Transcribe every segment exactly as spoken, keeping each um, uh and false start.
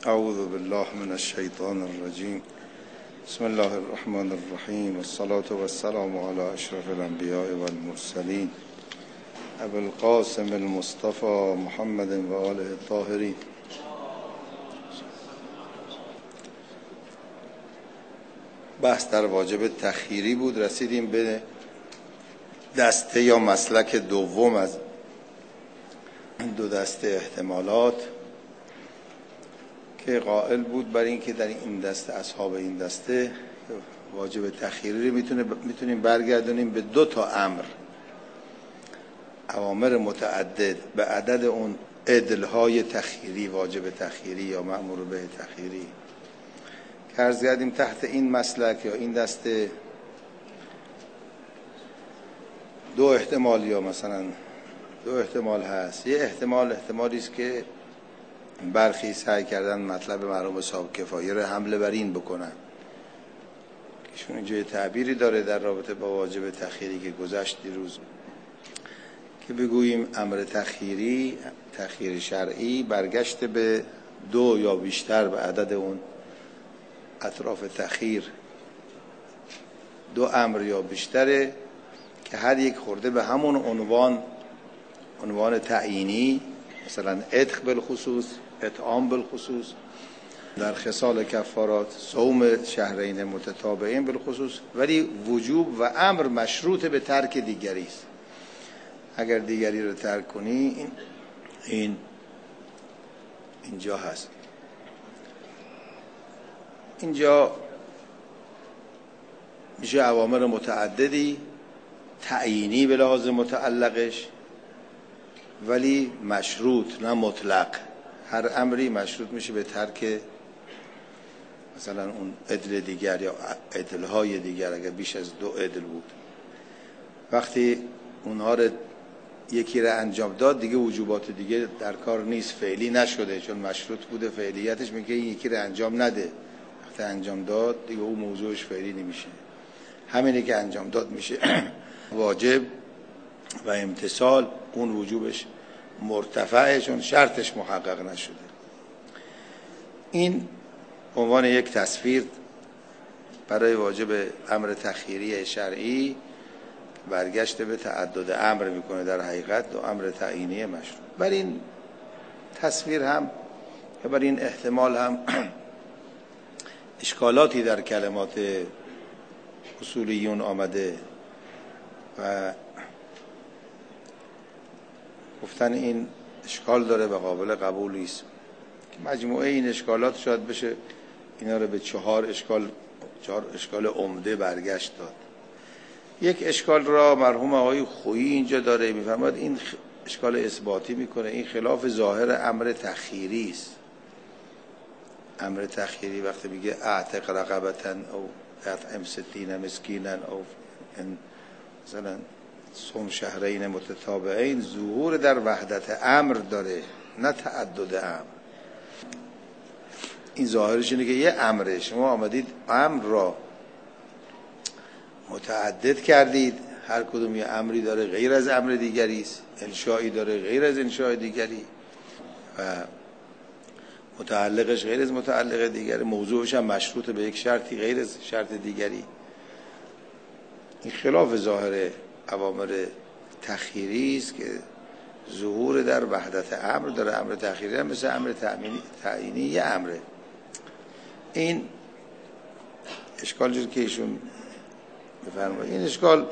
اعوذ بالله من الشیطان الرجیم. بسم الله الرحمن الرحیم. والصلاة والسلام علی اشرف الانبیاء والمرسلین ابو القاسم المصطفى محمد و آله الطاهرین. بحث در واجب تخییری بود. رسیدیم به دسته یا مسلک دوم از دو دسته احتمالات که قائل بود بر این که در این دسته اصحاب این دسته واجب تخییری میتونه میتونیم برگردونیم به دو تا امر، اوامر متعدد به عدد اون عدل‌های تخییری، واجب تخییری یا مأمور به تخییری. که عرض کردیم تحت این مسلک یا این دسته دو احتمال یا مثلا دو احتمال هست. یه احتمال احتمالی است که برخی سعی کردن مطلب مرحوم صاحب کفایه رو حمله بر این بکنن. ایشون اینجا تعبیری داره در رابطه با واجب تخییری که گذشت دیروز که بگوییم امر تخییری، تخییر شرعی برگشت به دو یا بیشتر به عدد اون اطراف تخییر، دو امر یا بیشتره که هر یک خورده به همون عنوان عنوان تعیینی، مثلا عتق بالخصوص، اطعام بالخصوص، در خصال کفارات صوم شهرین متتابعین بالخصوص، ولی وجوب و امر مشروط به ترک دیگری است. اگر دیگری رو ترک کنی این, این اینجا هست. اینجا میشه اوامر متعددی تعیینی به لحاظ متعلقش، ولی مشروط نه مطلق. هر امری مشروط میشه به ترک مثلا اون عدل دیگر یا عدلهای دیگر اگر بیش از دو عدل بود. وقتی اونها رو یکی را انجام داد دیگه وجوبات دیگه در کار نیست، فعلی نشده چون مشروط بوده. فعلیتش میگه این یکی را انجام نده، وقتی انجام داد دیگه اون موضوعش فعلی نمیشه. همینه که انجام داد میشه واجب و امتثال اون وجوبش مرتفعه چون شرطش محقق نشده. این عنوان یک تصویر برای واجب امر تخییری شرعی برگشت به تعدد امر میکنه، در حقیقت دو امر تعیینی مشروط. بر این تصویر هم و بر این احتمال هم اشکالاتی در کلمات اصولیون آمده و گفتن این اشکال داره و قابل قبولی است. مجموعه این اشکالات شاید بشه اینا رو به چهار اشکال چهار اشکال عمده برگشت داد. یک اشکال را مرحوم آقای خویی اینجا داره میفرماد، این اشکال اثباتی میکنه، این خلاف ظاهر امر تخییری است. امر تخییری وقتی میگه اعتق رقبتن او اطعم ستین مسکینا او مثلا صوم شهرین متتابعین، ظهور در وحدت امر داره نه تعدد امر. این ظاهرش اینه که یه امره، شما آمدید امر را متعدد کردید، هر کدوم یه امری داره غیر از امر دیگری است، انشایی داره غیر از انشای دیگری و متعلقش غیر از متعلق دیگری، موضوعش هم مشروط به یک شرطی غیر از شرط دیگری. این خلاف ظاهر اوامر تخییری است که ظهور در وحدت امر داره. امر تخییری هم مثل امر تعیینی یه امره. این اشکال جور که ایشون بفرمایید، این اشکال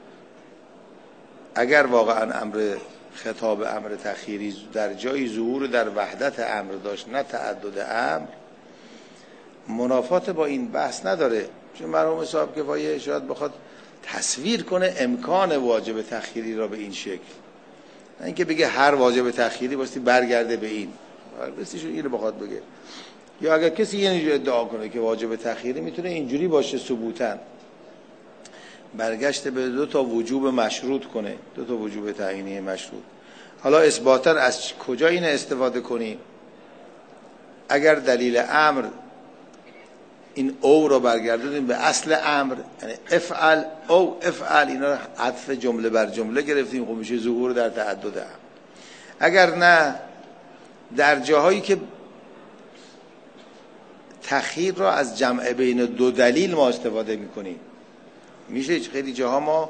اگر واقعا امر خطاب امر تخییری در جای ظهور در وحدت امر داشت نه تعدد امر، منافات با این بحث نداره. چون مرحوم صاحب کفایه شاید بخواد تصویر کنه امکان واجب تخییری را به این شکل، نه اینکه بگه هر واجب تخییری باستی برگرده به این، بسیشون اینو بخواد بگه. یا اگر کسی یه ادعا کنه که واجب تخییری میتونه اینجوری باشه ثبوتاً، برگشت به دو تا وجوب مشروط کنه، دو تا وجوب تعیینی مشروط. حالا اثباتاً از کجا این استفاده کنیم؟ اگر دلیل امر این او را برگردونیم به اصل امر، یعنی افعل او افعل، اینا رو عطف جمله بر جمله گرفتیم، خب میشه ظهور در تعدد امر. اگر نه در جاهایی که تخییر را از جمع بین دو دلیل ما استفاده میکنیم. میشه خیلی جاها ما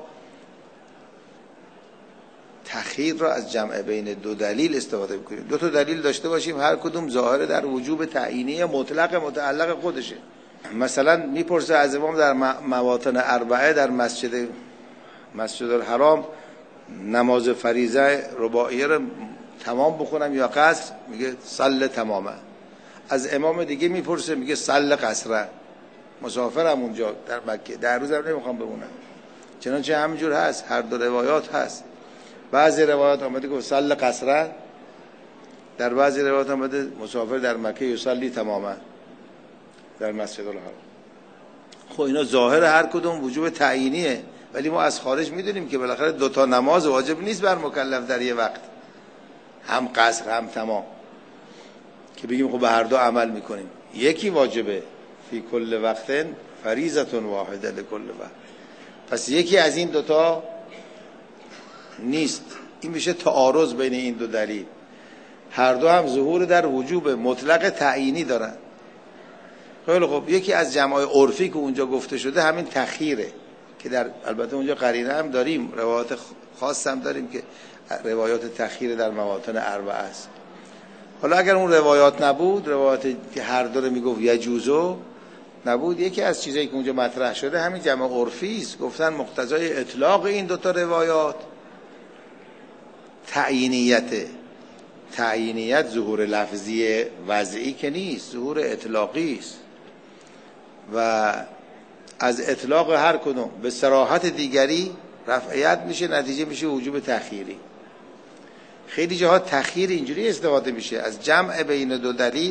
تخییر را از جمع بین دو دلیل استفاده میکنیم. دو تا دلیل داشته باشیم هر کدوم ظاهر در وجوب تعیینی مطلق متعلق خودشه. مثلا میپرسه از امام در مواطن اربعه در مسجد مسجد الحرام نماز فریضه رباعیه رو تمام بخونم یا قصر؟ میگه صل تمامه. از امام دیگه میپرسه میگه صل قصره. مسافرم اونجا در مکه، در روزم نمیخوام بمونم. چنانچه همینجور هست، هر دو روایات هست. بعضی روایات آمده که صل قصره، در بعضی روایات آمده مسافر در مکه یصلی تماما در مسجد الحرام. خب اینا ظاهر هر کدوم وجوب تعیینیه، ولی ما از خارج میدونیم که بالاخره دو تا نماز واجب نیست بر مکلف در یه وقت، هم قصر هم تمام، که بگیم خب به هر دو عمل میکنیم. یکی واجبه، فی کل وقت فریضه واحده لکل وقت. پس یکی از این دوتا نیست. این میشه تعارض بین این دو دلیل. هر دو هم ظهور در وجوب مطلق تعیینی دارن. خیلی خب، یکی از جمعای عرفی که اونجا گفته شده همین تخییره که در البته اونجا قرینه هم داریم، روایات خاص هم داریم که روایات تخییر در مواطن اربعه است. حالا اگر اون روایات نبود، روایات که هر دو رو میگفت یجوزو نبود، یکی از چیزایی که اونجا مطرح شده همین جمع عرفی است. گفتن مقتضای اطلاق این دو تا روایات تعیینیته. تعیینیت ظهور لفظی وضعی که نیست، ظهور اطلاقی است و از اطلاق هر کدوم به صراحت دیگری رفعیت میشه، نتیجه میشه وجوب تخییری. خیلی جاها تخییر اینجوری استفاده میشه از جمع بین دو دلیل.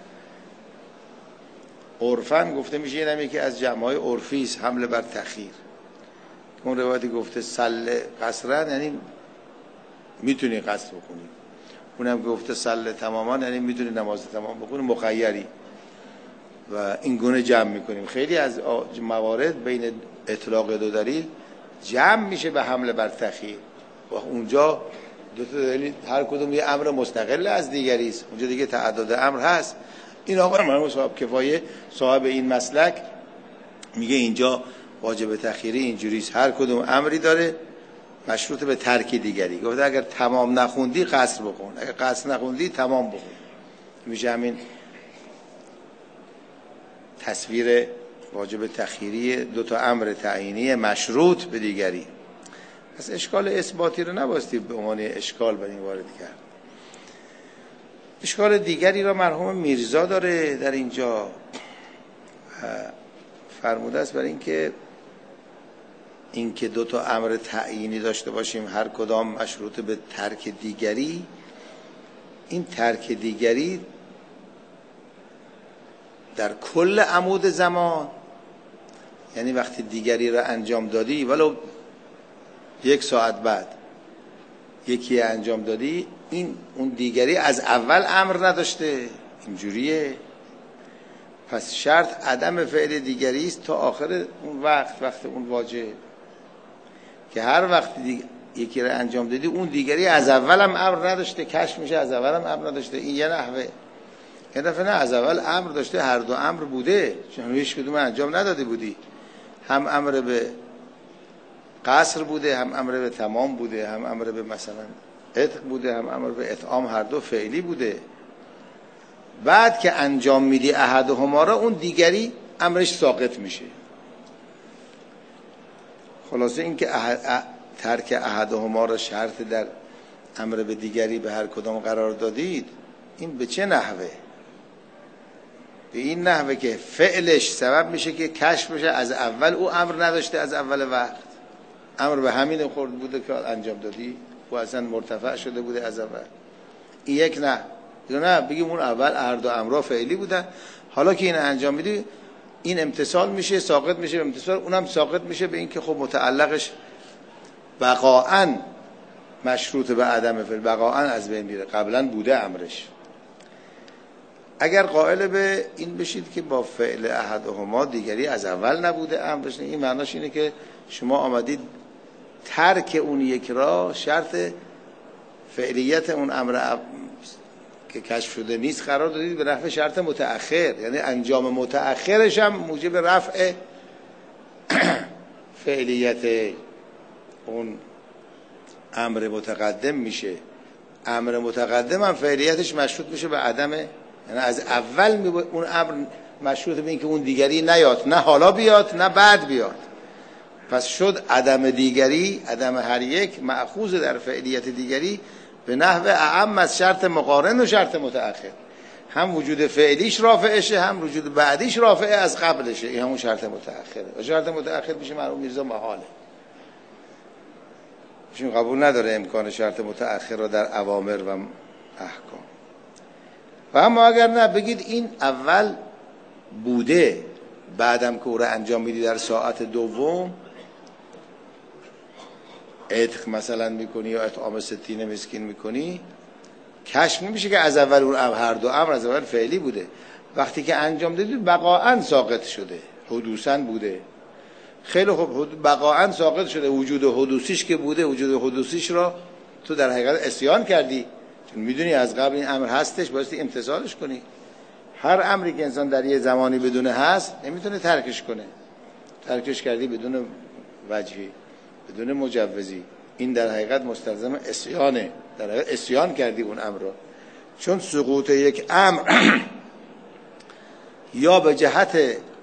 عرفاً گفته میشه این هم که از جمع‌های عرفی است، حمله بر تخییر. اون روایتی گفته صل قصرا یعنی میتونی قصر بکنی، اونم گفته صل تماما یعنی میتونی نماز تمام بکنی، مخیری. و این گونه جمع میکنیم. خیلی از موارد بین اطلاق دو دلیل جمع میشه به حمله بر تخییر و اونجا دو تا دلیل هر کدوم یه امر مستقل از دیگری است. اونجا دیگه تعدد امر هست. این آقا مرحوم صاحب کفایه صاحب این مسلک میگه اینجا واجب تخییری اینجوری است، هر کدوم امری داره مشروط به ترک دیگری. گفته اگر تمام نخوندی قصر بکن، اگر قصر نخوندی تمام بکن. میشه همین تصویر واجب تخییری دو تا امر تعیینی مشروط به دیگری. پس اشکال اثباتی رو نباستی به عنوان اشکال بر این وارد کرد. اشکال دیگری را مرحوم میرزا داره در اینجا، فرموده است برای اینکه اینکه دو تا امر تعیینی داشته باشیم هر کدام مشروط به ترک دیگری، این ترک دیگری در کل عمود زمان، یعنی وقتی دیگری را انجام دادی ولو یک ساعت بعد یکی انجام دادی، این اون دیگری از اول امر نداشته، اینجوریه. پس شرط عدم فعل دیگری است تا آخر اون وقت، وقت اون واجب، که هر وقت دیگ... یکی را انجام دادی اون دیگری از اول هم امر نداشته، کشف میشه از اول هم امر نداشته. این یه نحوه. یه دفعه نه، از اول امر داشته، هر دو امر بوده، چون هیچ کدوم انجام نداده بودی، هم امر به قصر بوده، هم امر به تمام بوده، هم امر به مثلا عتق بوده، هم امر به اطعام، هر دو فعلی بوده. بعد که انجام میدی احدهما را، اون دیگری امرش ساقط میشه. خلاصه این که احد... ترک احدهما را شرط در امر به دیگری به هر کدام قرار دادید، این به چه نحوه؟ به این نحوه که فعلش سبب میشه که کشف بشه از اول او امر نداشته، از اول وقت امر به همین خورد بوده که انجام دادی و اصلا مرتفع شده بوده از اول. این یک نه یا نه بگیم اون اول هر دو امرها فعلی بودن، حالا که این انجام میدی این امتصال میشه، ساقط میشه به امتصال، اونم ساقط میشه به این که خب متعلقش بقاعاً مشروط به عدم فعل، بقاعاً از بین میره، قبلا بوده امرش. اگر قائل به این بشید که با فعل احدهما دیگری از اول نبوده امرش، این معناش اینه که شما آمدید ترک اون یک را شرط فعلیت اون امر که کشف شده نیست قرار دادید به نحو شرط متأخر، یعنی انجام متأخرش هم موجب رفع فعلیت اون امر متقدم میشه. امر متقدم هم فعلیتش مشروط میشه به عدم، یعنی از اول می اون امر مشروط به این که اون دیگری نیاد، نه حالا بیاد نه بعد بیاد. پس شد عدم دیگری، عدم هر یک مأخوذ در فعلیت دیگری به نحو اعم از شرط مقارن و شرط متأخر. هم وجود فعلیش رافعشه، هم وجود بعدیش رافعه از قبلشه. این همون شرط متأخره. و شرط متأخر میشه مرحوم میرزا محاله. ایشون قبول نداره امکان شرط متأخر را در اوامر و احکام. و اما اگر نه بگید این اول بوده، بعدم که او را انجام میدی در ساعت دوم عتق مثلا میکنی یا اطعام ستین مسکین میکنی، کشف نمیشه که از اول اون هر دو امر از اول فعلی بوده. وقتی که انجام دادی بقاعا ساقط شده، حدوثا بوده. خیلی خوب، بقاعا ساقط شده، وجود حدوثیش که بوده، وجود حدوثیش را تو در حقیقت عصیان کردی، چون میدونی از قبل این امر هستش، بایستی امتثالش کنی. هر امری که انسان در یه زمانی بدونه هست نمیتونه ترکش کنه. ترکش کردی بدون وجهی، بدون مجوزی، این در حقیقت مستلزم عصیانه. در حقیقت عصیان کردی اون امر را. چون سقوط یک امر یا به جهت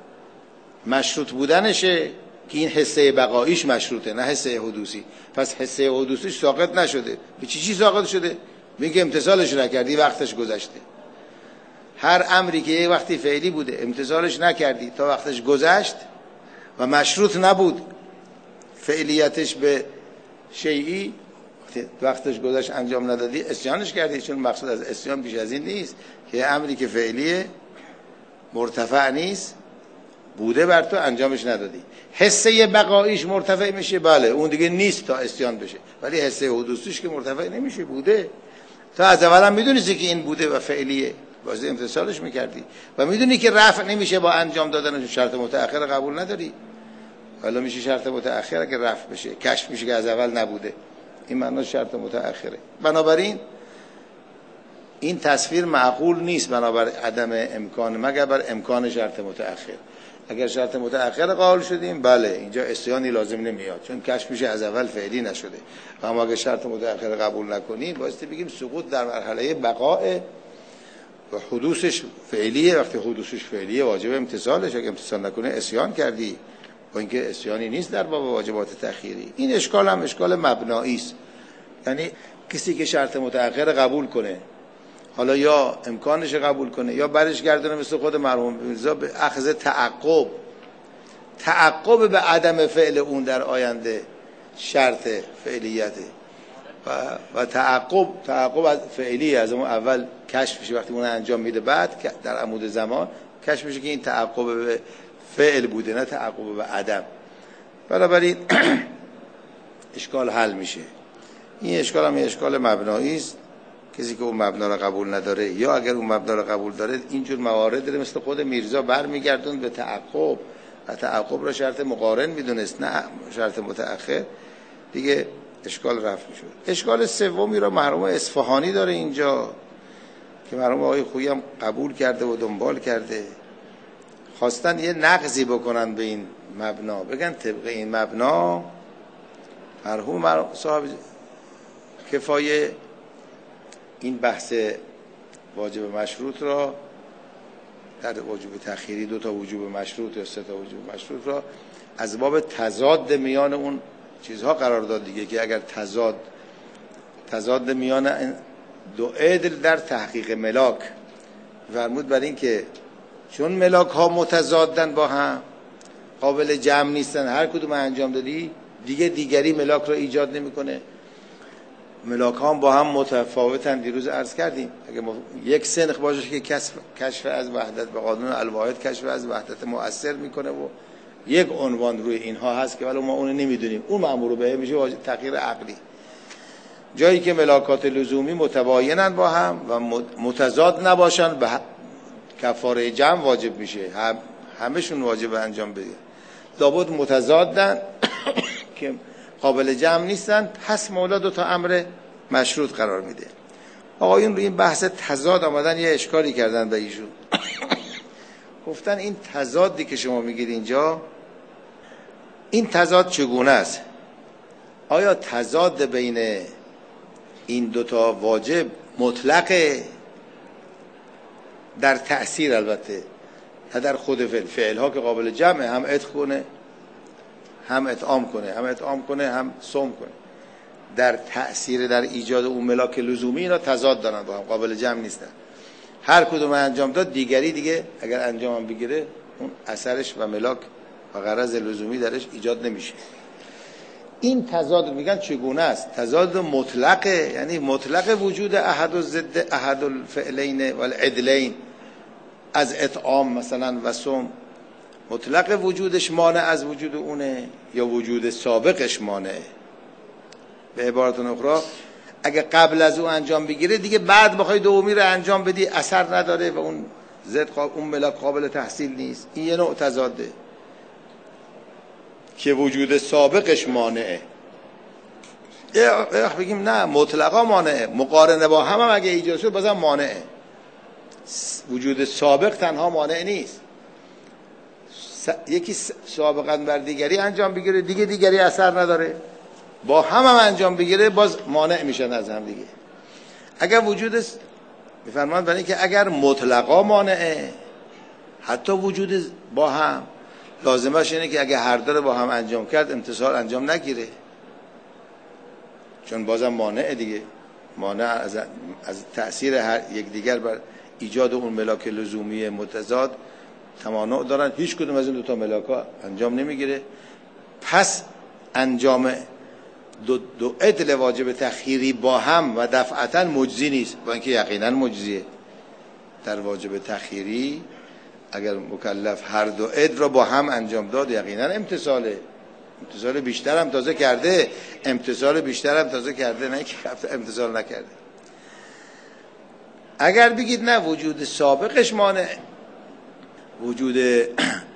مشروط بودنشه که این حصه بقاییش مشروطه، نه حصه حدوثی. پس حصه حدوثیش ساقط نشده. به چی چی ساقط شده؟ میگه امتثالش نکردی، وقتش گذشته. هر امری که یه وقتی فعلی بوده امتثالش نکردی تا وقتش گذشت و مشروط نبود فعلیتش به شیئی، وقتش گذشت انجام ندادی، عصیانش کردی. چون مقصود از عصیان بیش از این نیست که امری که فعلیه مرتفع نیست بوده بر تو انجامش ندادی. حصه بقاییش مرتفع میشه، بله اون دیگه نیست تا عصیان بشه، ولی حصه حدوثیش که مرتفع نمیشه، بوده. تا از اول هم میدونستی که این بوده و فعلیه، واسه امتثالش میکردی و میدونی که رفع نمیشه با انجام دادن شرط متأخر قبول نداری. حالا میشه شرط متأخر که رفع بشه، کشف میشه که از اول نبوده. این معنی شرط متأخره. بنابراین این تصویر معقول نیست بنابر عدم امکان، مگر بر امکان شرط متأخر. اگر شرط متأخر قائل شدیم بله اینجا عصیانی لازم نمیاد، چون کشف میشه از اول فعلی نشده. اما اگر شرط متأخر قبول نکنیم بایستی بگیم سقوط در مرحله بقاء و حدوثش فعلیه. وقتی حدوثش فعلیه واجب امتثالش، اگه امتثال نکنه عصیان کردی، با اینکه عصیانی نیست در باب واجبات تأخیری. این اشکال هم اشکال مبنایی است. یعنی کسی که شرط متأخر قبول کنه، حالا یا امکانش قبول کنه یا برش گردونه مثل خود مرحوم میرزا به اخذ تعقب، تعقب به عدم فعل اون در آینده شرط فعلیته و, و تعقب تعقب از فعلی از اون اول کشف میشه. وقتی اون انجام میده بعد در عمود زمان کشف میشه که این تعقب به فعل بوده نه تعقب به عدم. بنابراین اشکال حل میشه. این اشکال هم اشکال مبنایی است. کسی که اون مبنا را قبول نداره یا اگر اون مبنا را قبول داره اینجور موارد داره مثل خود میرزا برمیگردون به تعقب و تعقب را شرط مقارن میدونست نه شرط متأخر، دیگه اشکال رفع میشه. اشکال سومی را مرحوم اصفهانی داره اینجا که مرحوم آقای خویی هم قبول کرده و دنبال کرده. خواستن یه نقضی بکنن به این مبنا، بگن طبق این مبنا مرحوم صاحب کفایه این بحث واجب مشروط را در وجوب تأخیری دو تا وجوب مشروط یا سه تا وجوب مشروط را از باب تضاد میان اون چیزها قرار داد دیگه، که اگر تضاد تضاد میان دو عدل در تحقیق ملاک فرمود بر این که چون ملاک ها متضادن با هم قابل جمع نیستن، هر کدوم انجام دادی دیگه دیگری ملاک را ایجاد نمیکنه. ملاک ها با هم متفاوتن. دیروز عرض کردیم اگه یک سنخ باشه که کشف کشف از وحدت به قانون الواحد کشف از وحدت مؤثر میکنه و یک عنوان روی اینها هست که ولی ما اون نمیدونیم، اون مأمور به میشه واجب تغییر عقلی. جایی که ملاکات لزومی متباینن با هم و متضاد نباشن به کفاره جمع واجب میشه، هم همشون واجب انجام بده. لابد متضادن که قابل جمع نیستن، پس مولا دو تا امر مشروط قرار میده. آقایون روی این بحث تضاد آمدن یه اشکالی کردن به ایشون. گفتن این تضادی که شما میگید اینجا، این تضاد چگونه است؟ آیا تضاد بین این دوتا واجب مطلقه در تأثیر، البته نه در خود فعل؟ فعل ها که قابل جمعه، هم عتق کنه هم اطعام کنه، هم اطعام کنه هم صوم کنه. در تأثیر، در ایجاد اون ملاک لزومی اینا تضاد دارن با هم، قابل جمع نیستن. هر کدوم انجام داد دیگری دیگه اگر انجام هم بگیره اون اثرش و ملاک و غرض لزومی درش ایجاد نمیشه. این تضاد میگن چگونه است؟ تضاد مطلقه، یعنی مطلق وجود احد و ضد احد الفعلین و العدلین از اطعام مثلا و صوم، مطلق وجودش مانع از وجود اونه یا وجود سابقش مانعه؟ به عبارت اخرى اگه قبل از اون انجام بگیره دیگه بعد بخوای دومی رو انجام بدی اثر نداره و اون ضد اون ملاک قابل تحصیل نیست. این یه نوع تضاده که وجود سابقش مانعه. یا بگیم نه مطلقا مانعه، مقارنه با هم, هم اگه ایجاد شد بازم مانعه. وجود سابق تنها مانع نیست. یکی سابقا بر دیگری انجام بگیره دیگه دیگری اثر نداره، با هم هم انجام بگیره باز مانع میشن از هم دیگه. اگر وجود میفرمایند برای که اگر مطلقا مانعه، حتی وجود با هم لازمش اینه که اگه هر داره با هم انجام کرد امتصال انجام نگیره، چون بازم مانعه دیگه. مانع از, از تأثیر هر یک دیگر بر ایجاد اون ملاک لزومی متضاد تمانع دارن. هیچ کدوم از این دو تا ملاکا انجام نمیگیره. پس انجام دو, دو عدل واجب تخییری با هم و دفعتا مجزی نیست، با اینکه یقینا مجزیه. در واجب تخییری اگر مکلف هر دو عدل را با هم انجام داد یقینا امتصاله. امتصال بیشتر هم تازه کرده، امتصال بیشتر هم تازه کرده، نه که امتصال نکرده. اگر بگید نه وجود سابقش مانع، وجود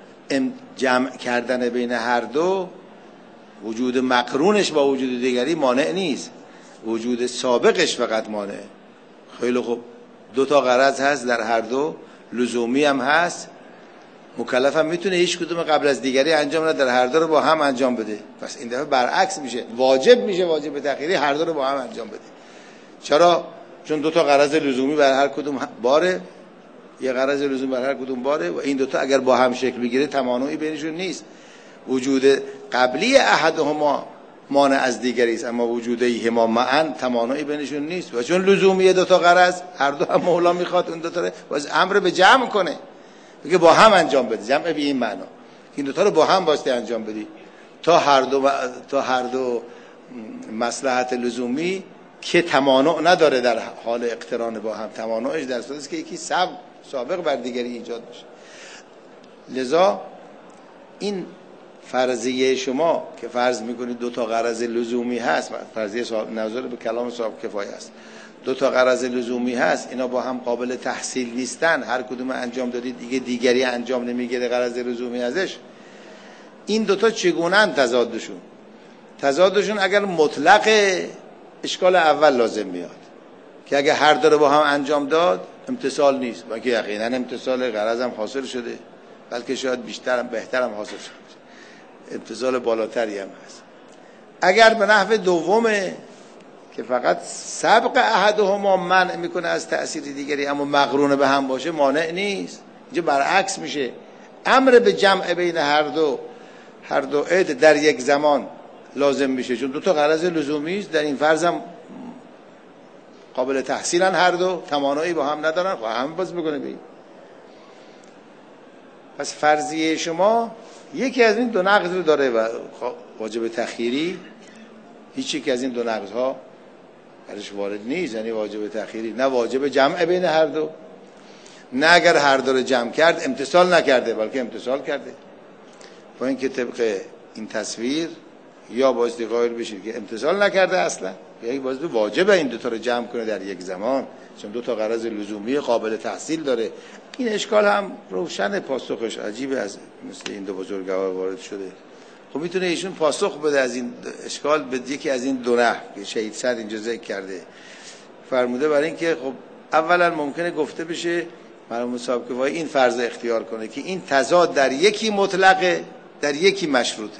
جمع کردن بین هر دو، وجود مقرونش با وجود دیگری مانع نیست، وجود سابقش فقط مانع. خیلی خوب، دو تا غرض هست در هر دو، لزومی هم هست، مکلف هم میتونه هیچ کدوم قبل از دیگری انجام نه، در هر دو رو با هم انجام بده. پس این دفعه برعکس میشه، واجب میشه واجب تخییری هر دو رو با هم انجام بده. چرا؟ چون دو تا غرض لزومی بر هر کدوم باره، یه غرض لزومی بر هر کدوم باره و این دو تا اگر با هم شکل بگیره تمانعی بینشون نیست. وجود قبلی احدهما مانع از دیگری است، اما وجودهما معا تمانعی بینشون نیست. و چون لزومی دو تا غرض، هر دو هم مولا میخواد اون دو تا رو باز امر به جمع کنه، بگه با هم انجام بده. جمع به این معنا این دو تا رو با هم واسطه انجام بدی تا هر دو تا هر دو مصلحت لزومی که تمانع نداره در حال اقتران با هم. تمانعش در صورتی است که یکی سابق سابق بر دیگری ایجاد بشه. لذا این فرضیه شما که فرض میکنید دو تا غرض لزومی هست، فرضیه نظر به کلام صاحب کفایه است، دو تا غرض لزومی هست، اینا با هم قابل تحصیل نیستن، هر کدوم انجام دادید دیگه دیگری انجام نمیگیره غرض لزومی ازش. این دو تا چگونه تضادشون؟ تضادشون اگر مطلق، اشکال اول لازم میاد که اگر هر داره با هم انجام داد امتصال نیست، بلکه یقینا امتصال غرض هم حاصل شده، بلکه شاید بیشتر هم بهتر هم حاصل شده، امتصال بالاتری هم هست. اگر به نحو دومه که فقط سبق احدهما منع میکنه از تأثیر دیگری اما مقرون به هم باشه، مانع نیست. اینجا برعکس میشه، امر به جمع بین هر دو هر دو عد در یک زمان لازم میشه، چون دو تا غرض لزومی است. در این فرض هم قابل تحصیلن، هر دو تمانعی با هم ندارن، خب هم باز میکنه بید. پس فرضیه شما یکی از این دو نقض رو داره و واجب تخییری هیچ یک از این دو نقض ها درش وارد نیست، یعنی واجب تخییری نه واجب جمع بین هر دو، نه اگر هر دو رو جمع کرد امتصال نکرده بلکه امتصال کرده. با اینکه طبق این تصویر یا بایستی قائل بشید که امتصال نکرده اصلا، یا بایستی واجب این دو تا رو جمع کنه در یک زمان، چون دو تا غرض لزومی قابل تحصیل داره. این اشکال هم روشن، پاسخش عجیبه، از مثل این دو بزرگوار وارد شده. خب میتونه ایشون پاسخ بده از این اشکال به یکی از این دو نحو که شهید صدر اینجا ذکر کرده. فرموده برای اینکه خب اولا ممکنه گفته بشه مرحوم صاحب کفایی این فرض اختیار کنه که این تضاد در یکی مطلقه، در یکی مشروطه.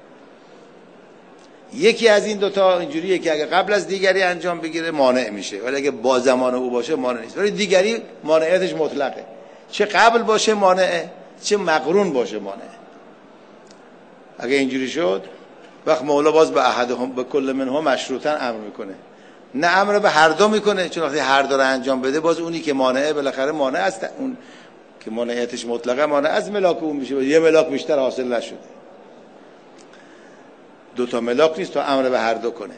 یکی از این دوتا اینجوریه که اگه قبل از دیگری انجام بگیره مانع میشه، ولی اگه با زمان او باشه مانع نیست. ولی دیگری مانعیتش مطلقه، چه قبل باشه مانعه، چه مقرون باشه مانعه. اگه اینجوری شد وقت مولا باز به احدهم به کل منهم مشروطاً امر میکنه، نه امر به هر دو میکنه، چون وقتی هر دو رو انجام بده باز اونی که مانعه بالاخره مانع است، اون که مانعیتش مطلقه مانع از ملاک اون میشه، یه ملاک بیشتر حاصل نشده. دو تا ملاک نیست تا امر به هر دو کنه.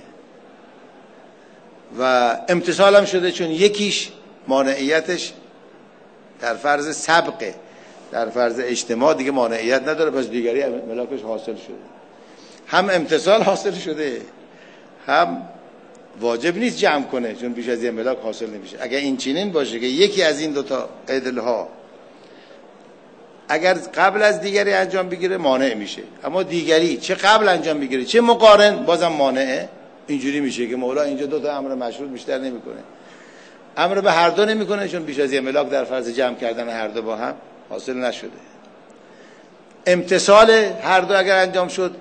و امتصال هم شده چون یکیش مانعیتش در فرض سبقه، در فرض اجتماع دیگه مانعیت نداره، پس دیگری ملاکش حاصل شده. هم امتصال حاصل شده، هم واجب نیست جمع کنه چون بیش از یه ملاک حاصل نمیشه. اگر این چنین باشه که یکی از این دوتا عدل ها اگر قبل از دیگری انجام بگیره مانع میشه، اما دیگری چه قبل انجام بگیره چه مقارن بازم مانعه. اینجوری میشه که مولا اینجا دوتا امر مشروط بیشتر نمیکنه، امر به هر دو نمیکنه چون بیش از یه ملاک در فرض جمع کردن هر دو با هم حاصل نشده. امتصال هر دو اگر انجام شد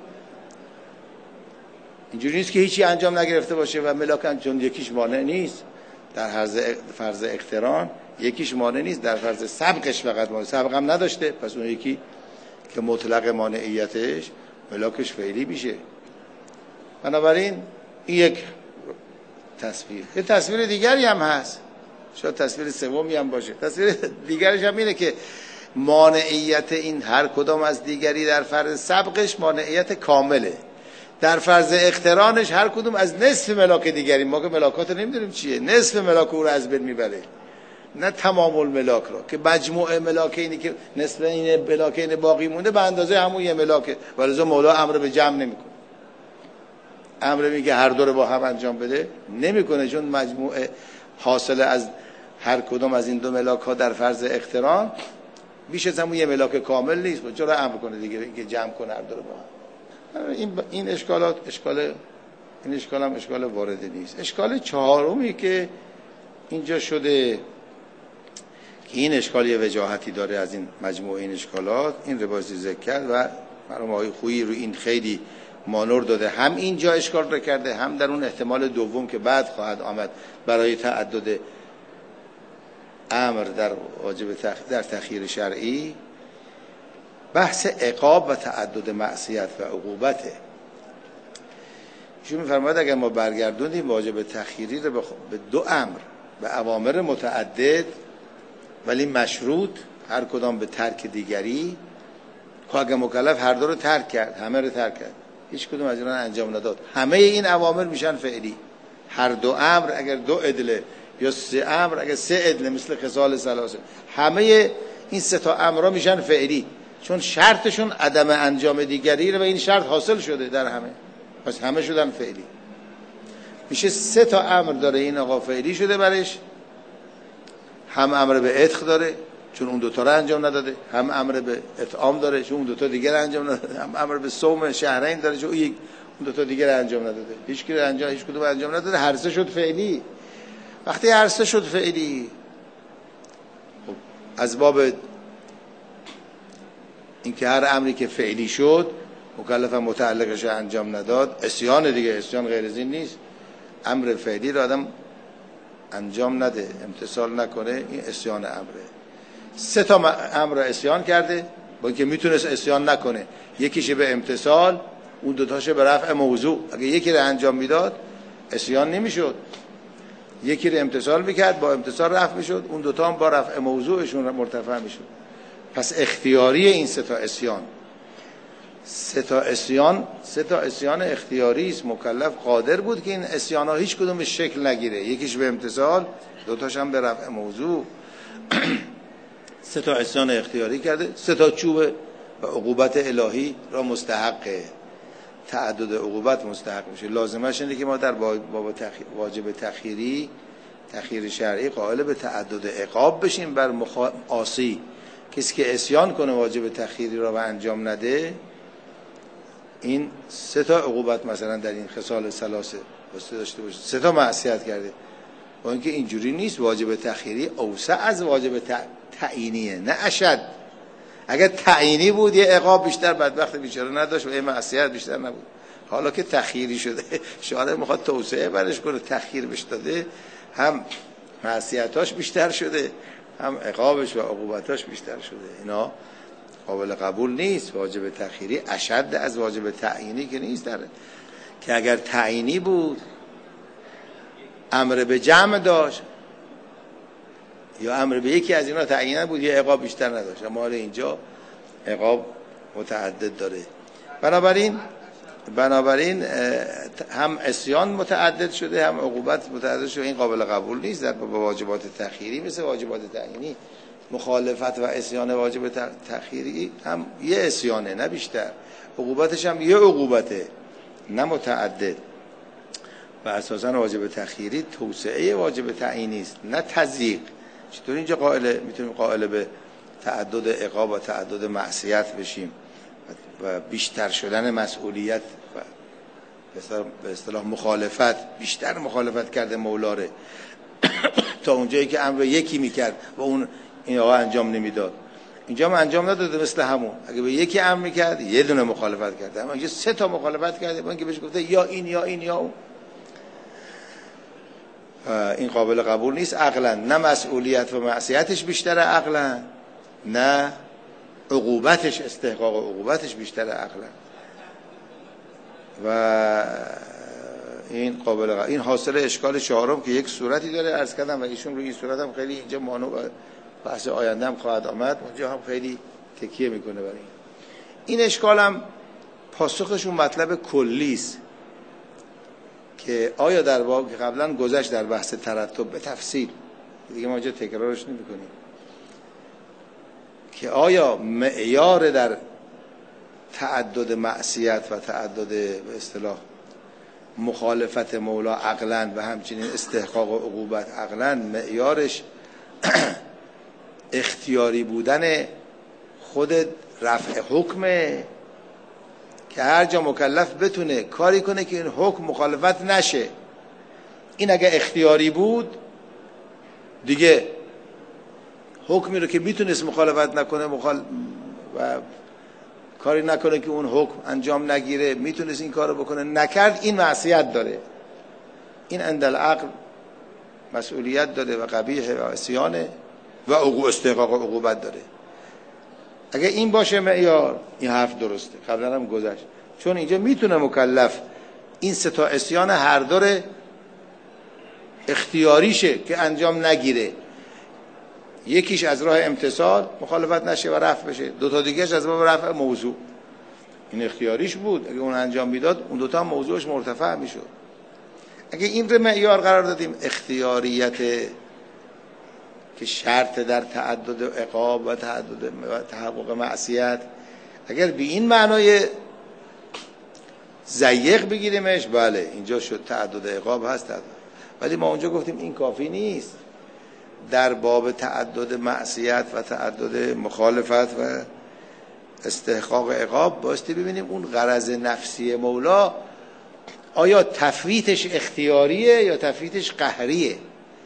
اینجوری نیست که هیچی انجام نگرفته باشه و ملاک، چون یکیش مانع نیست در فرض فرض اقتران، یکیش مانع نیست در فرض سبقش فقط مانع، سبق هم نداشته، پس اون یکی که مطلق مانعیتش ملاکش فعلی میشه. بنابراین این یک تصویر. یه تصویر دیگری هم هست، شاید تصویر سومی هم باشه. تصویر دیگرش هم اینه که مانعیت این هر کدام از دیگری در فرض سبقش مانعیت کامله، در فرض اقترانش هر کدوم از نصف ملاک دیگری. ما که ملاکات نمیدونیم چیه، نصف ملاک او رو از بین میبره، نه تمام الملاک رو، که مجموع ملاکینی که نصف این ملاکین باقی مونده به اندازه همون یه ملاکه. ولی مولا امر به جمع نمیکنه، امر میگه هر دو رو با هم انجام بده نمیکنه، چون مجموع حاصل از هر کدوم از این دو ملاک ها در فرض اقتران بیش از همون یه ملاک کامل نیست، چرا امر کنه دیگه که جمع کنه هر دو رو با هم. این این اشکالات اشکال این اشکال هم اشکال وارده نیست. اشکال چهارمی که اینجا شده که این اشکال یه وجاهتی داره از این مجموعه این اشکالات، این رو بازی ذکر کرد و مرحوم آقای خویی رو این خیلی مانور داده، هم اینجا اشکال رو کرده، هم در اون احتمال دوم که بعد خواهد آمد برای تعدد امر در واجب تخ... در تخییر شرعی، بحث عقاب و تعدد معصیت و عقوبته. ایشون می‌فرماید اگر ما برگردونیم واجب تخییری رو به دو امر، به اوامر متعدد ولی مشروط، هر کدام به ترک دیگری، که اگر مکلف هر دو رو ترک کرد، همه رو ترک کرد، هیچ کدوم از اینا انجام نداد، همه این اوامر میشن فعلی. هر دو امر اگر دو عدله یا سه امر اگر سه عدله مثل خصال ثلاثه، همه این سه تا امرها میشن فعلی، چون شرطشون عدم انجام دیگری و این شرط حاصل شده در همه، پس همه شدن فعلی. میشه سه تا امر داره این آقا فعلی شده برش، هم امر به عتق داره چون اون دوتا رو انجام نداده، هم امر به اطعام داره چون اون دوتا دیگر انجام نداده، هم امر به صوم شهرین داره چون اون دوتا دیگر انجام نداده، هیچ کی انجام هیچ کدوم انجام نداده، هر سه شد فعلی. وقتی هر سه شد فعلی، خب از باب اینکه هر امری که فعلی شد مکلف متعلقش انجام نداد عصیان دیگه، عصیان غیر از این نیست. امر فعلی رو آدم انجام نده، امتثال نکنه، این عصیان امره. سه تا امر عصیان کرده با اینکه میتونست عصیان نکنه، یکیش به امتثال، اون دو تاشه به رفع موضوع. اگه یکی رو انجام میداد عصیان نمیشد، یکی رو امتثال میکرد با امتثال رفع میشد، اون دو تا هم با رفع موضوعشون مرتفع میشد. پس اختیاری این سه تا عصیان، سه تا عصیان سه تا عصیان اختیاری است. مکلف قادر بود که این عصیان ها هیچ کدوم شکل نگیره، یکیش به امتثال، دو تاش هم به رفع موضوع. سه تا عصیان اختیاری کرده، سه تا چوب و عقوبت الهی را مستحقه، تعدد عقوبت مستحق میشه. لازمش اینه که ما در باب واجب تخییری، تخییر شرعی قائل به تعدد عقاب بشیم بر عاصی. کسی که عصیان کنه واجب تخییری را و انجام نده، این سه تا عقوبت مثلا در این خصال ثلاثه واسه داشته باشه، سه تا معصیت کرده، با اینکه اینجوری نیست. واجب تأخیری اوسع از واجب تعیینیه، نه اشد. اگر تعیینی بود یه عقاب بیشتر بدبخت بیچاره نداشت و یه معصیت بیشتر نبود. حالا که تأخیری شده شارع میخواد توسعه برش کنه، تأخیر بهش داده، هم معصیتاش بیشتر شده هم عقابش و عقوبتاش بیشتر شده. اینا قابل قبول نیست. واجب تأخیری اشد از واجب تعیینی که نیست داره. که اگر تعیینی بود امر به جمع داشت یا امر به یکی از اینا تعیین بود یه عقاب بیشتر نداشت، اما اینجا عقاب متعدد داره. بنابراین بنابراین هم عصیان متعدد شده هم عقوبت متعدد شده. این قابل قبول نیست در واجبات تأخیری. مثل واجبات تعیینی مخالفت و عصیان واجب تأخیری هم یه عصیانه نه بیشتر، عقوبتش هم یه عقوبته نه متعدد. و اساساً واجب تأخیری توسعه واجب تعیینی است نه تضییق. چطور اینجا قائل میتونیم قائل به تعدد عقاب و تعدد معصیت بشیم و بیشتر شدن مسئولیت و به اصطلاح مخالفت، بیشتر مخالفت کرده مولا ره تا اونجایی که امر یکی میکرد و اون این آقا انجام نمیداد. اینجا هم انجام نداده مثل همون. اگه به یکی امر میکرد یه دونه مخالفت کرده، اما اینجا سه تا مخالفت کرده با اینکه بهش گفته یا این یا این یا اون. این قابل قبول نیست عقلا. نه مسئولیت و معصیتش بیشتره عقلا، نه عقوبتش استحقاق عقوبتش بیشتره عقلا. و این قابل قبول. این حاصل اشکال چهارم که یک صورتی داره عرض کردم و ایشون روی این صورت هم خیلی اینجا مانو بحث آینده هم خواهد آمد، اونجا هم خیلی تکیه میکنه برای این. این اشکال هم پاسخشون مطلب کلی است که آیا در واقع که قبلا گذشت در بحث ترتب به تفصیل، دیگه ما اینجا تکرارش نمی‌کنیم، که آیا معیار در تعدد معصیت و تعدد به اصطلاح مخالفت مولا عقلاً و همچنین استحقاق و عقوبت عقلاً معیارش اختیاری بودن خود رفع حکمه که هر جا مکلف بتونه کاری کنه که این حکم مخالفت نشه. این اگه اختیاری بود دیگه حکمی رو که میتونست مخالفت نکنه مخال... و کاری نکنه که اون حکم انجام نگیره، میتونست این کار رو بکنه نکرد، این معصیت داره. این عند العقل مسئولیت داره و قبیحه و عصیانه و عقوبت استحقاق و عقوبت داره. اگه این باشه معیار، این حرف درسته، قبلا هم گذشت. چون اینجا میتونه مکلف این سه تا عصیان هر دوره اختیاریشه که انجام نگیره، یکیش از راه امتثال مخالفت نشه و رفع بشه، دو تا دیگهش از باب رفع موضوع. این اختیاریش بود، اگه اون انجام میداد اون دو تا موضوعش مرتفع میشد. اگه این رو معیار قرار دادیم اختیاریت که شرط در تعدد عقاب و تعدد تحقق معصیت، اگر به این معنای ضیق بگیریمش بله اینجا شد تعدد عقاب هست تعدد. ولی ما اونجا گفتیم این کافی نیست. در باب تعدد معصیت و تعدد مخالفت و استحقاق عقاب باستی ببینیم اون غرض نفسی مولا آیا تفویتش اختیاریه یا تفویتش قهریه.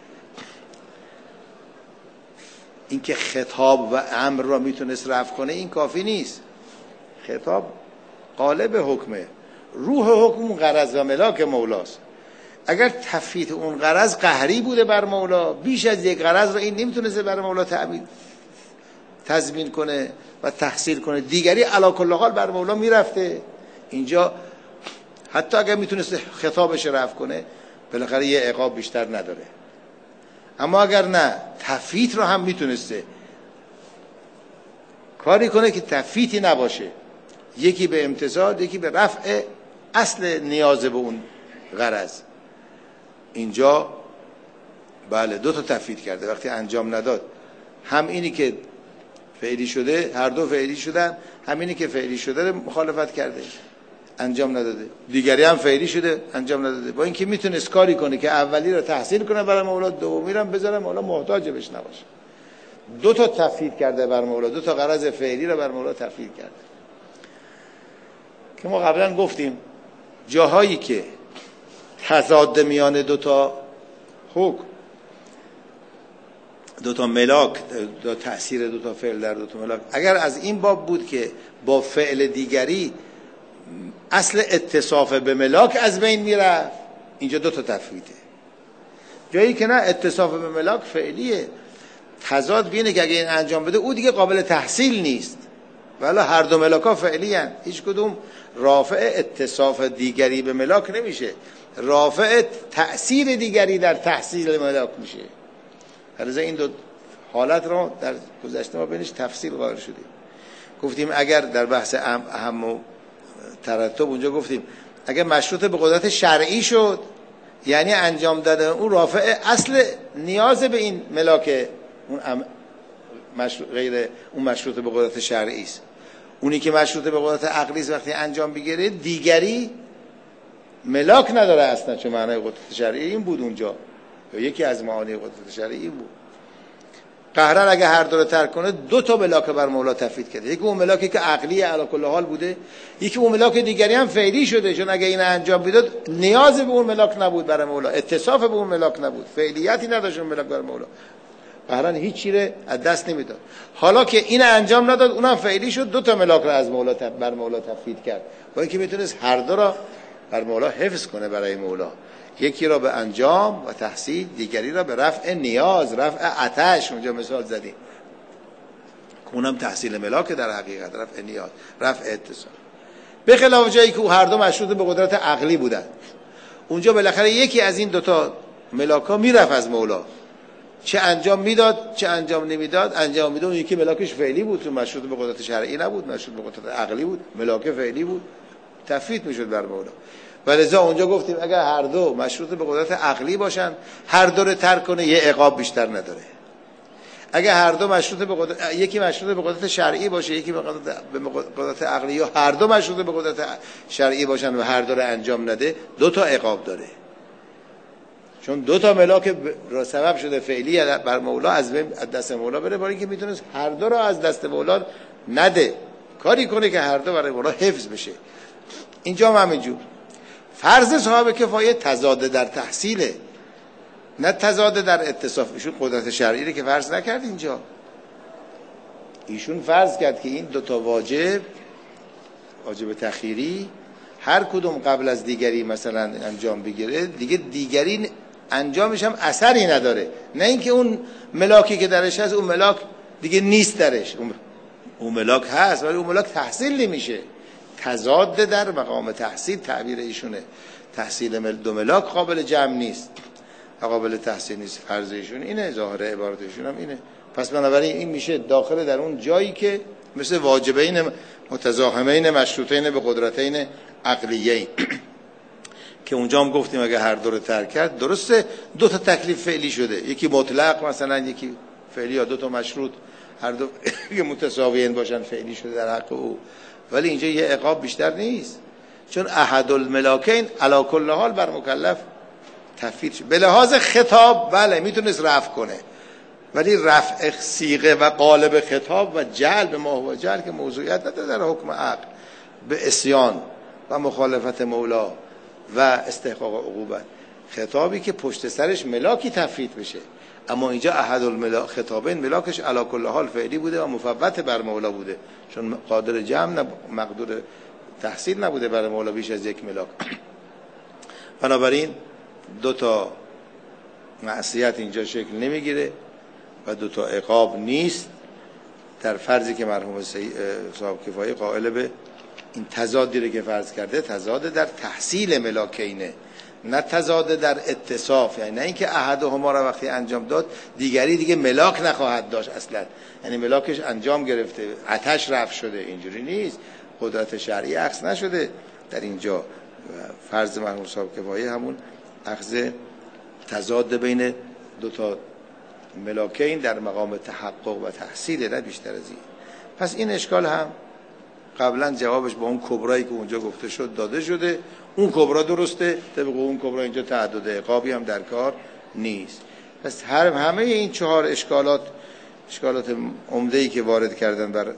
اینکه خطاب و امر را میتونست رفع کنه این کافی نیست. خطاب قالب حکمه، روح حکم اون غرض و ملاک مولاست. اگر تفویت اون غرض قهری بوده بر مولا، بیش از یک غرض را این نمیتونست بر مولا تضمین کنه و تحصیل کنه، دیگری علی کل حال بر مولا میرفته. اینجا حتی اگر میتونست خطابش رفع کنه بالاخره یه عقاب بیشتر نداره. اما اگر نه تفویت رو هم میتونسته کاری کنه که تفویتی نباشه، یکی به امتثال یکی به رفع اصل نیاز به اون غرض. اینجا بله دو تا تفویت کرده وقتی انجام نداد، هم اینی که فعلی شده، هر دو فعلی شدن، هم اینی که فعلی شده مخالفت کرده انجام نداده، دیگری هم فعلی شده انجام نداده. با اینکه میتونست کاری کنه که اولی رو تحصیل کنه برای مولا، دومی رو بذاره مولا محتاج بهش نباشه. دو تا تفویت کرده بر مولا، دو تا غرض فعلی رو بر مولا تفویت کرده. که ما قبلا گفتیم جاهایی که تضاد میان دو تا حکم دو تا ملاک، دو تأثیر دو تا فعل در دو تا ملاک، اگر از این باب بود که با فعل دیگری اصل اتصاف به ملاک از بین میرفت، اینجا دو تا تفویته. جایی که نه، اتصاف به ملاک فعلیه، تضاد بینه که اگه این انجام بده او دیگه قابل تحصیل نیست، ولی هر دو ملاک ها فعلی هن. هیچ کدوم رافع اتصاف دیگری به ملاک نمیشه، رافع تأثیر دیگری در تحصیل ملاک میشه. لذا این دو حالت رو در گذشته ما بینش تفصیل قائل شدیم. گفتیم اگر در بحث اهم و ترتب اونجا گفتیم اگر مشروط به قدرت شرعی شد، یعنی انجام دادن اون رافع اصل نیاز به این ملاک، اون مشروط غیر اون مشروط به قدرت شرعی است. اونی که مشروط به قدرت عقلی است وقتی انجام بگیره دیگری ملاک نداره اصلا، چون معنای قدرت شرعی این بود اونجا، یا یکی از معانی قدرت شرعی این بود. قهرن اگه هر دو رو ترک کنه دو تا ملاک بر مولا تفویض کرده، یکی اون ملاکی که عقلی علی کل حال بوده، یکی اون ملاک دیگری هم فعلی شده، چون اگه این انجام میداد نیاز به اون ملاک نبود برای مولا، اتصاف به اون ملاک نبود، فعلیتی نداشت اون ملاک برای مولا، قهرن هیچ چیره از دست نمیداد. حالا که این انجام نداد اونم فعلی شد، دو تا ملاک رو از مولا بر مولا تفویض کرد، با اینکه میتونست هر دو را بر مولا حفظ کنه برای مولا، یکی را به انجام و تحصیل، دیگری را به رفع نیاز، رفع آتش. اونجا مثال زدیم اونم تحصیل ملاک در حقیقت، رفع نیاز، رفع اتصال. به خلاف جایی که هر دو مشروط به قدرت عقلی بودن، اونجا بالاخره یکی از این دوتا ملاک ها میرفت از مولا، چه انجام میداد چه انجام نمیداد. انجام میداد اون یکی ملاکش فعلی بود، تو مشروط به قدرت شرعی نبود، مشروط به قدرت عقلی بود، ملاک فعلی بود، تفویض میشد بر مولا. ولذا اونجا گفتیم اگر هر دو مشروط به قدرت عقلی باشن، هر دو رو ترک کنه یه عقاب بیشتر نداره. اگر هر دو مشروط به قدرت، یکی مشروط به قدرت شرعی باشه یکی به قدرت به قدرت عقلی، یا هر دو مشروط به قدرت شرعی باشن و هر دو رو انجام نده، دو تا عقاب داره، چون دو تا ملاک را سبب شده فعلی بر مولا از دست مولا بره، برای اینکه میتونست هر دو را از دست مولا نده، کاری کنه که هر دو برای مولا حفظ بشه. اینجا هم همینجور. فرض صاحب کفایه تضاد در تحصیله، نه تضاد در اتصاف. ایشون قدرت شرعی رو که فرض نکرد، اینجا ایشون فرض کرد که این دوتا واجب، واجب تخیری، هر کدوم قبل از دیگری مثلا انجام بگیره، دیگه دیگری انجامش هم اثری نداره، نه اینکه اون ملاکی که درش هست اون ملاک دیگه نیست درش، اون ملاک هست ولی اون ملاک تحصیل نمیشه. تضاد در مقام تحصیل تعبیر ایشونه، تحصیل دو ملاک قابل جمع نیست، قابل تحصیل نیست. فرض ایشون اینه، ظاهر عبارت ایشون هم اینه. پس بنابراین این میشه داخل در اون جایی که مثل واجبین متزاحمین مشروطین به قدرتین عقلیین که اونجا هم گفتیم اگه هر دو رو ترک کرد، درسته دو تا تکلیف فعلی شده، یکی مطلق مثلا یکی فعلی، یا دو تا مشروط هر دو که متساویین باشن فعلی شده در حق او، ولی اینجا یه عقاب بیشتر نیست، چون احد الملاکین علی کل حال بر مکلف تفویض شد. به لحاظ خطاب بله میتونست رفع کنه، ولی رفع صیغه و قالب خطاب و جلب ما و جلب که موضوعیت نداره در حکم عقل، به عصیان و مخالفت مولا و استحقاق عقوبت، خطابی که پشت سرش ملاکی تفویض بشه. اما اینجا احد الملاک خطابین ملاکش علی کل حال فعلی بوده و مفوت بر مولا بوده، چون قادر جمع مقدور تحصیل نبوده برای مولا بیش از یک ملاک. بنابراین دو تا معصیت اینجا شکل نمیگیره و دو تا عقاب نیست، در فرضی که مرحوم صاحب کفایه قائل به این تضادی رو که فرض کرده، تضاد در تحصیل ملاکینه، نه تضاد در اتصاف. یعنی نه اینکه احدهما را وقتی انجام داد دیگری دیگه ملاک نخواهد داشت اصلا، یعنی ملاکش انجام گرفته، آتش رفع شده، اینجوری نیست. قدرت شرعی عکس نشده در اینجا. فرض مرحوم صاحب کفایه همون اخذ تضاد بین دو تا ملاکین در مقام تحقق و تحصیل، نه بیشتر از این. پس این اشکال هم قبلا جوابش با اون کبرایی که اونجا گفته شد داده شده. اون کبرا درسته، طبق اون کبرا اینجا تعدد عقابی هم در کار نیست. پس هر همه این چهار اشکالات، اشکالات عمده‌ای که وارد کردن بر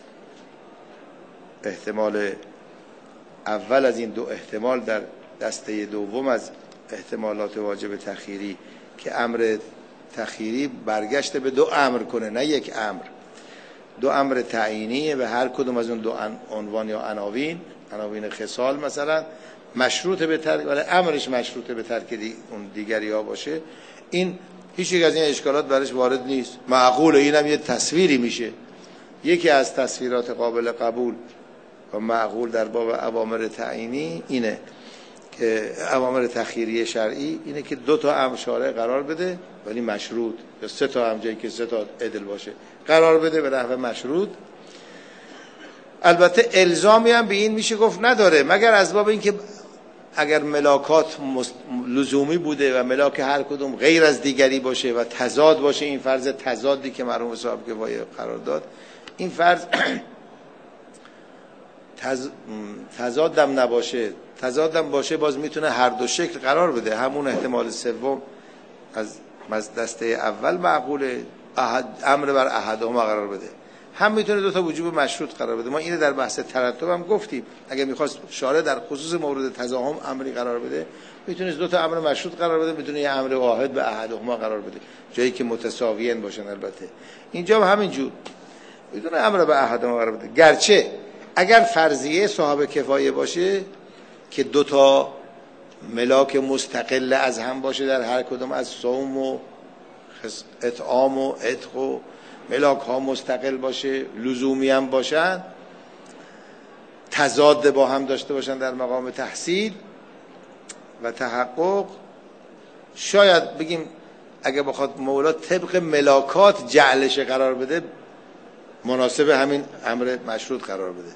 احتمال اول از این دو احتمال در دسته دوم از احتمالات واجب تخییری که امر تخییری برگشته به دو امر کنه، نه یک امر. دو امر تعیینی به هر کدوم از اون دو عنوان یا عناوین، عناوین خصال مثلا مشروط به ترک، ولی امرش مشروط به ترک دی اون دیگری ها باشه. این هیچ یک از این اشکالات برش وارد نیست. معقول اینم یه تصویری میشه. یکی از تصویرات قابل قبول و معقول در باب اوامر تعیینی اینه که اوامر تخییری شرعی اینه که دو تا امر شارع قرار بده ولی مشروط، یا سه تا هم جایی که سه تا عدل باشه قرار بده به نحو مشروط. البته الزامی هم به این میشه گفت نداره، مگر از باب این که اگر ملاکات لزومی بوده و ملاک هر کدوم غیر از دیگری باشه و تضاد باشه، این فرض تضادی که مرحوم صاحب کفایه قرار داد، این فرض تز... تضادم نباشه، تضادم باشه باز میتونه هر دو شکل قرار بده. همون احتمال سوم از دسته اول معقوله، احد... امر بر احدهما قرار بده، هم میتونه دو تا وجوب مشروط قرار بده. ما اینو در بحث ترتب هم گفتیم، اگه میخواست شارع در خصوص مورد تزاحم امری قرار بده میتونه دو تا امر مشروط قرار بده، میتونه یه امر واحد به احدهما قرار بده جایی که متساویین باشن. البته اینجا هم همینجور میتونه امر به احدهما قرار بده، گرچه اگر فرضیه صاحب کفایه باشه که دو تا ملاک مستقل از هم باشه در هر کدوم از صوم و اطعام و عتق و ملاک ها مستقل باشه، لزومی هم باشن، تضاد با هم داشته باشن در مقام تحصیل و تحقق، شاید بگیم اگه بخواد مولا طبق ملاکات جعلش قرار بده مناسب همین امر مشروط قرار بده،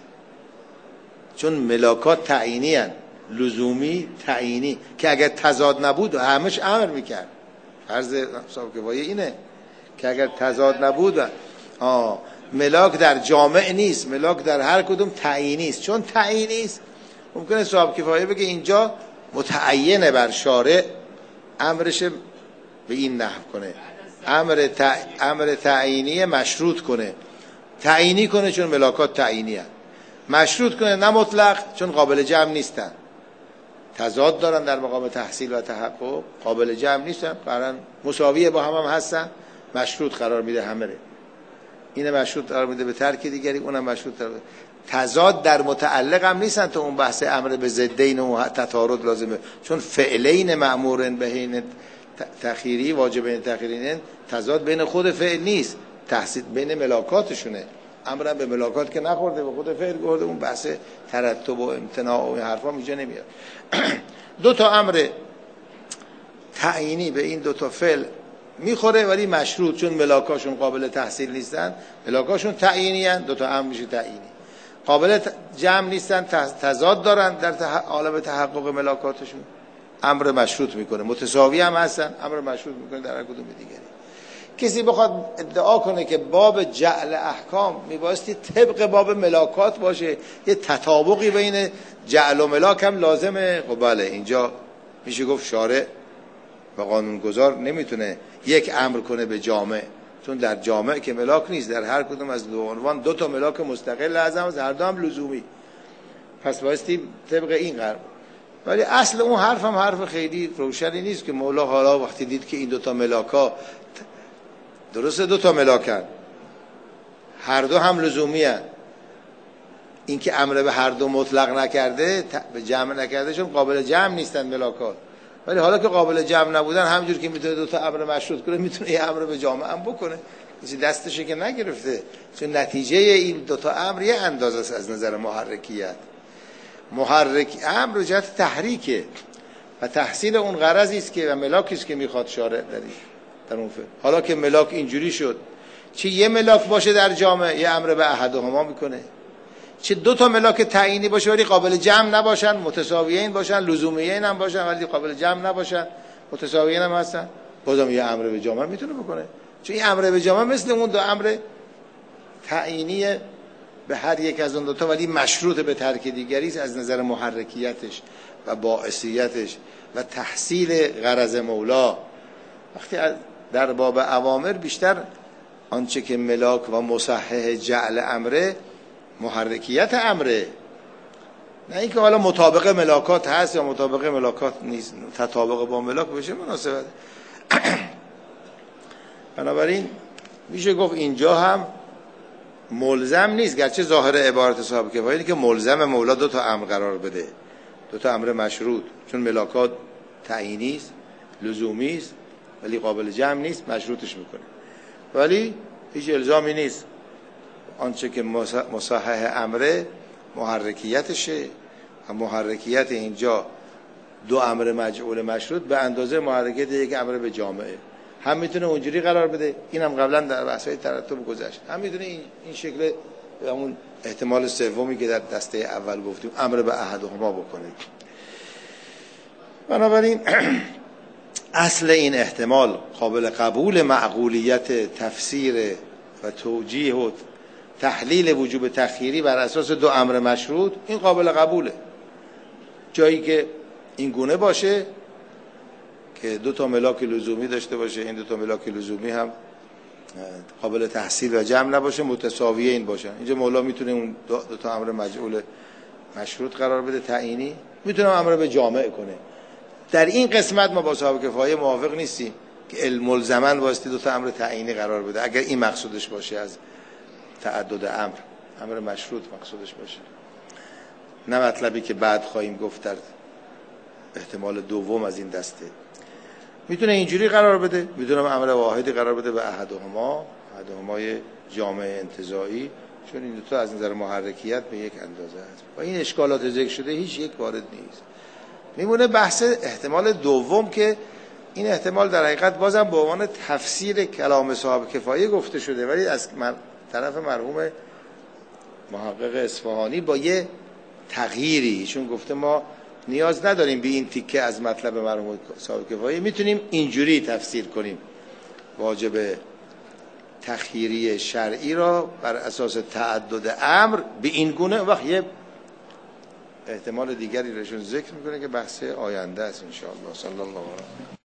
چون ملاکات تعیینی هن، لزومی تعیینی، که اگر تضاد نبود همش امر میکرد. فرض صاحب کفایه اینه که اگر تضاد نبود آه ملاک در جامع نیست، ملاک در هر کدوم تعیینی است. چون تعیینی است ممکنه صاحب کفایه بگه اینجا متعینه بر شارع امرش به این نحو کنه، امر تع... امر تعیینی مشروط کنه، تعیینی کنه چون ملاکات تعیینی هست، مشروط کنه نه مطلق چون قابل جمع نیستن، تضاد دارن در مقام تحصیل و تحقق، قابل جمع نیستن، قرار مساویه با هم هم هستن، مشروط قرار میده همه ره. اینه مشروط قرار میده به ترک دیگری، اونم مشروط قرار میده. تضاد در متعلق هم نیستن تو اون بحث امر به ضدین و تطارد لازمه، چون فعلین مأمورن بهین تخییری واجبین تخییرین، تضاد بین خود فعل نیست، تحصیل بین ملاکاتشونه. امرم به ملاکات که نخورده، به خود فعل گورده، اون بحث ترتب و امتناع و این حرفا اینجا نمیاد. دو تا امر تعیینی به این دو تا فعل میخوره ولی مشروط، چون ملاکاشون قابل تحصیل نیستن، ملاکاشون تعیینی هن، دو تا امر میشه تعیینی، قابل جمع نیستن، تضاد دارن در عالم تحقق ملاکاتشون، امر مشروط میکنه، متساوی هم هستن، امر مشروط میکنه در هر کدوم دیگری. کسی بخواد ادعا کنه که باب جعل احکام میبایستی طبق باب ملاکات باشه، یه تطابقی بین جعل و ملاک هم لازمه، خب بله اینجا میشه گفت شارع و قانونگذار نمیتونه یک امر کنه به جامع، چون در جامع که ملاک نیست، در هر کدوم از دو عنوان دو تا ملاک مستقل لازم است، هر دو هم لزومی، پس بایستی طبق این قرار. ولی اصل اون حرف هم حرف خیلی روشنی نیست که مولا حالا وقتی دید که این دو تا ملاکا درسته دو تا ملاکن، هر دو هم لزومی هست، این که امر به هر دو مطلق نکرده، به جمع نکرده، چون قابل جمع نیستن ملاکات، ولی حالا که قابل جمع نبودن همجور که میتونه دو تا امر مشروط کنه میتونه یه امر به جامع هم بکنه، کسی دستشه که نگرفته، چون نتیجه این دو تا امر یه اندازه است از نظر محرکیت. محرک امر جهت تحریکه و تحصیل اون غرضی است که و ملاکی است که میخواد شارع داری در اون فعل. حالا که ملاک اینجوری شد، چه یه ملاک باشه در جامعه یه امر به احدهما میکنه، چه دو تا ملاک تعیینی باشه ولی قابل جمع نباشن، متساویین باشن، لزومیین هم باشن ولی قابل جمع نباشن، متساویین هم هستن، بازم یه امر به جامعه میتونه بکنه، چون این امر به جامعه مثل اون دو امر تعیینی به هر یک از اون دو تا ولی مشروط به ترک دیگری است از نظر محرکیتش و باعثیتش و تحصیل غرض مولا. وقتی در باب اوامر بیشتر آنچه که ملاک و مصحح جعل امره محرکیت امره، نه اینکه حالا مطابق ملاکات هست یا مطابق ملاکات نیست، تطابق با ملاک بشه مناسبت. بنابراین میشه گفت اینجا هم ملزم نیست، گرچه ظاهر عبارت صاحب کفایه اینه که ملزم مولا دو تا امر قرار بده، دو تا امر مشروط، چون ملاکات تعیینی است، لزومی است، ولی قابل جمع نیست، مشروطش میکنه. ولی هیچ الزامی نیست، آنچه که مصحح امره محرکیتشه و محرکیت اینجا دو امر مجعول مشروط به اندازه محرکیت یک امر به جامعه. هم میتونه اونجوری قرار بده، این هم قبلا در بحث‌های ترتب گذشت، هم میتونه این این شکل همون احتمال سومی که در دسته اول گفتیم امر به احدهما بکنه. بنابراین اصل این احتمال قابل قبول معقولیت تفسیر و توجیه و تحلیل وجوب تخییری بر اساس دو امر مشروط، این قابل قبوله. جایی که این گونه باشه که دو تا ملاک لزومی داشته باشه، این دو تا ملاک لزومی هم قابل تحصیل و جمع نباشه، متساویه این باشن. اینجا مولا میتونه اون دو, دو تا امر مجعول مشروط قرار بده تعیینی، میتونه امر به جامع کنه. در این قسمت ما با صاحب کفایه موافق نیستیم که ملزماً واسطه دو تا امر تعیینی قرار بده، اگر این مقصودش باشه از تعدد امر، امر مشروط مقصودش باشه، نه مطلبی که بعد خواهیم گفت در احتمال دوم از این دسته. میتونه اینجوری قرار بده، میتونه امر واحدی قرار بده به احدهما، احدهمای جامع انتزاعی، چون این دو تا از نظر محرکیت به یک اندازه است و این اشکالات ذکر شده هیچ یک وارد نیست. میمونه بحث احتمال دوم که این احتمال در حقیقت بازم به عنوان تفسیر کلام صاحب کفایه گفته شده، ولی از طرف مرحوم محقق اصفهانی با یه تغییری، چون گفته ما نیاز نداریم به این تیکه از مطلب مرحوم صاحب کفایه، میتونیم اینجوری تفسیر کنیم واجب تخییری شرعی را بر اساس تعدد امر به این گونه. وقت یه احتمال دیگری رشون ذکر میکنه که بحث آینده است ان شاء الله. صلی الله علیه و